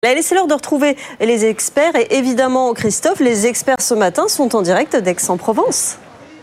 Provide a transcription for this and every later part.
Allez, c'est l'heure de retrouver les experts et évidemment Christophe, les experts ce matin sont en direct d'Aix-en-Provence.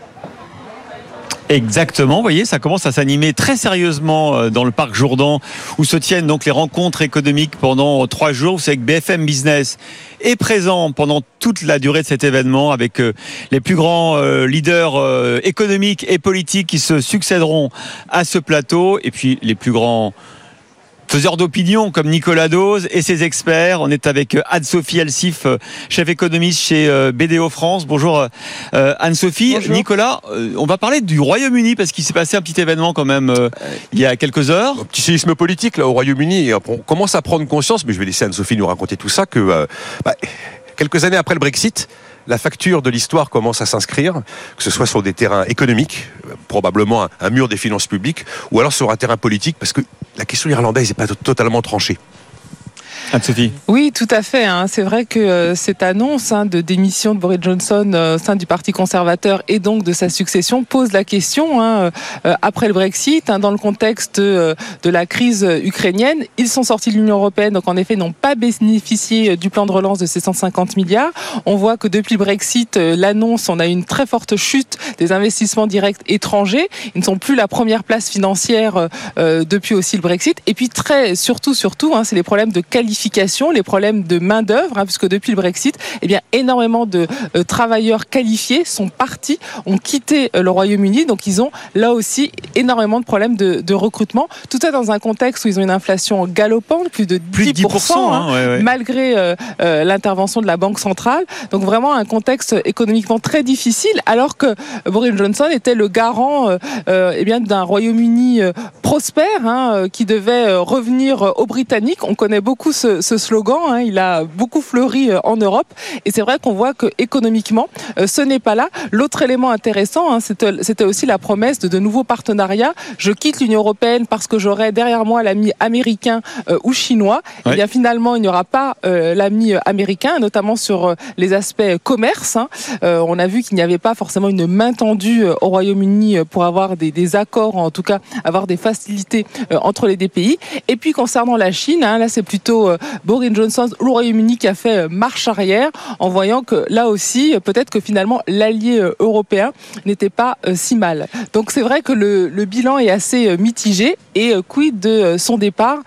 Exactement, vous voyez, ça commence à s'animer très sérieusement dans le parc Jourdan où se tiennent donc les rencontres économiques pendant 3 jours. Vous savez que BFM Business est présent pendant toute la durée de cet événement avec les plus grands leaders économiques et politiques qui se succéderont à ce plateau et puis les plus grands faiseurs d'opinion comme Nicolas Dose et ses experts. On est avec Anne-Sophie Alsif, chef économiste chez BDO France. Bonjour Anne-Sophie. Bonjour. Nicolas, on va parler du Royaume-Uni parce qu'il s'est passé un petit événement quand même il y a quelques heures. Un petit séisme politique là au Royaume-Uni. On commence à prendre conscience, mais je vais laisser Anne-Sophie nous raconter tout ça, que quelques années après le Brexit, la facture de l'histoire commence à s'inscrire, que ce soit sur des terrains économiques, probablement un mur des finances publiques, ou alors sur un terrain politique, parce que la question irlandaise n'est pas totalement tranchée. Anne-Sophie. Oui, tout à fait. C'est vrai que cette annonce de démission de Boris Johnson au sein du Parti conservateur et donc de sa succession pose la question après le Brexit, dans le contexte de la crise ukrainienne. Ils sont sortis de l'Union européenne, donc en effet n'ont pas bénéficié du plan de relance de ces 150 milliards. On voit que depuis le Brexit, l'annonce, on a une très forte chute des investissements directs étrangers. Ils ne sont plus la première place financière depuis aussi le Brexit. Et puis surtout, c'est les problèmes de qualification, les problèmes de main-d'œuvre, puisque depuis le Brexit, énormément de travailleurs qualifiés sont partis, ont quitté le Royaume-Uni, donc ils ont là aussi énormément de problèmes de recrutement. Tout ça dans un contexte où ils ont une inflation galopante, plus de 10%, malgré l'intervention de la Banque centrale. Donc vraiment un contexte économiquement très difficile, alors que Boris Johnson était le garant d'un Royaume-Uni prospère, qui devait revenir aux Britanniques. On connaît beaucoup ce slogan, il a beaucoup fleuri en Europe et c'est vrai qu'on voit que économiquement ce n'est pas là. L'autre élément intéressant, c'était aussi la promesse de nouveaux partenariats. Je quitte l'Union européenne parce que j'aurai derrière moi l'ami américain ou chinois. Et bien finalement il n'y aura pas l'ami américain, notamment sur les aspects commerce. On a vu qu'il n'y avait pas forcément une main tendue au Royaume-Uni pour avoir des accords, en tout cas avoir des facilités entre les deux pays. Et puis concernant la Chine, là c'est plutôt Boris Johnson, le Royaume-Uni qui a fait marche arrière en voyant que là aussi, peut-être que finalement l'allié européen n'était pas si mal. Donc c'est vrai que le bilan est assez mitigé et quid de son départ,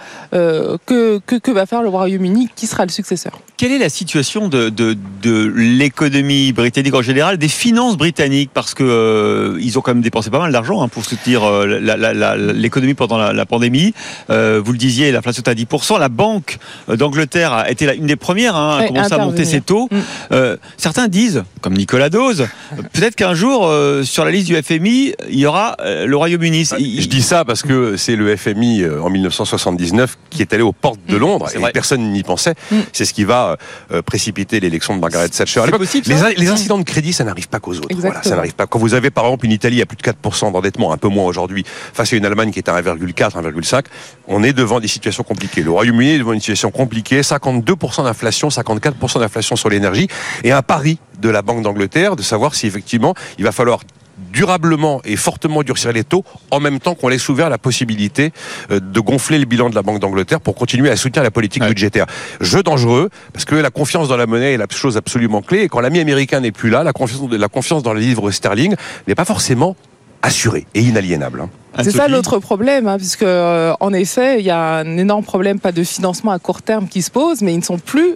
que va faire le Royaume-Uni, qui sera le successeur? Quelle est la situation de l'économie britannique en général, des finances britanniques, parce que ils ont quand même dépensé pas mal d'argent pour soutenir l'économie pendant la pandémie. Vous le disiez, l'inflation est à 10%. La Banque d'Angleterre a été une des premières à commencer à monter ses taux. Certains disent, comme Nicolas Dose, peut-être qu'un jour, sur la liste du FMI, il y aura le Royaume-Uni. Je dis ça parce que c'est le FMI en 1979 qui est allé aux portes de Londres et personne n'y pensait. C'est ce qui va précipiter l'élection de Margaret Thatcher. Les incidents de crédit, ça n'arrive pas qu'aux autres. Voilà, ça n'arrive pas. Quand vous avez par exemple une Italie à plus de 4% d'endettement, un peu moins aujourd'hui, face à une Allemagne qui est à 1,4, 1,5, on est devant des situations compliquées. Le Royaume-Uni est devant une situation compliquée, 52% d'inflation, 54% d'inflation sur l'énergie, et un pari de la Banque d'Angleterre de savoir si effectivement il va falloir durablement et fortement durcir les taux en même temps qu'on laisse ouvert la possibilité de gonfler le bilan de la Banque d'Angleterre pour continuer à soutenir la politique budgétaire. Jeu dangereux, parce que la confiance dans la monnaie est la chose absolument clé, et quand l'ami américain n'est plus là, la confiance dans le livre sterling n'est pas forcément assurée et inaliénable. C'est ça l'autre problème, puisque en effet, il y a un énorme problème, pas de financement à court terme qui se pose, mais ils ne sont plus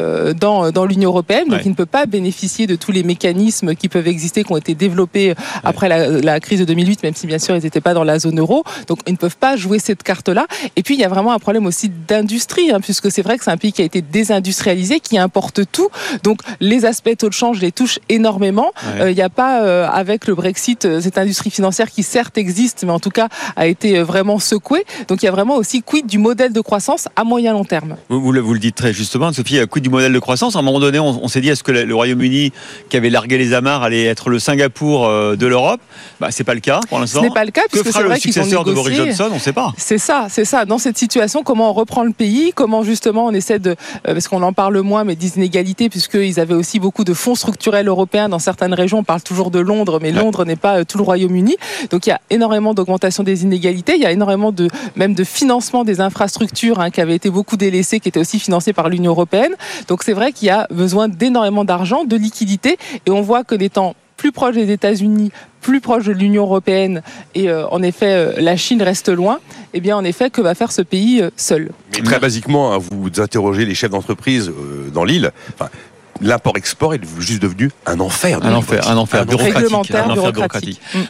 dans l'Union européenne, donc ils ne peuvent pas bénéficier de tous les mécanismes qui peuvent exister, qui ont été développés après la crise de 2008, même si bien sûr ils n'étaient pas dans la zone euro, donc ils ne peuvent pas jouer cette carte-là. Et puis il y a vraiment un problème aussi d'industrie, puisque c'est vrai que c'est un pays qui a été désindustrialisé, qui importe tout, donc les aspects taux de change les touchent énormément. Il n'y a pas, avec le Brexit, cette industrie financière qui certes existe, mais en tout cas a été vraiment secoué. Donc il y a vraiment aussi quid du modèle de croissance à moyen long terme. Vous le dites très justement, Sophie, quid du modèle de croissance. À un moment donné, on s'est dit, est-ce que le Royaume-Uni, qui avait largué les amarres, allait être le Singapour de l'Europe? C'est pas le cas pour l'instant. Ce n'est pas le cas, puisque c'est vrai qu'ils ont négocié. Que fera le successeur de Boris Johnson? On ne sait pas. C'est ça. Dans cette situation, comment on reprend le pays, comment justement on essaie de, parce qu'on en parle moins, mais des inégalités, puisqu'ils avaient aussi beaucoup de fonds structurels européens dans certaines régions. On parle toujours de Londres, mais Londres n'est pas tout le Royaume-Uni. Donc il y a énormément d'augmentation l'augmentation des inégalités. Il y a énormément même de financement des infrastructures qui avaient été beaucoup délaissées, qui étaient aussi financées par l'Union européenne. Donc c'est vrai qu'il y a besoin d'énormément d'argent, de liquidités, et on voit que n'étant plus proche des États-Unis, plus proche de l'Union européenne, et en effet la Chine reste loin, eh bien en effet que va faire ce pays seul? Mais très basiquement, vous interrogez les chefs d'entreprise dans l'île. L'import-export est juste devenu un enfer. Un enfer bureaucratique. Réglementaire, bureaucratique.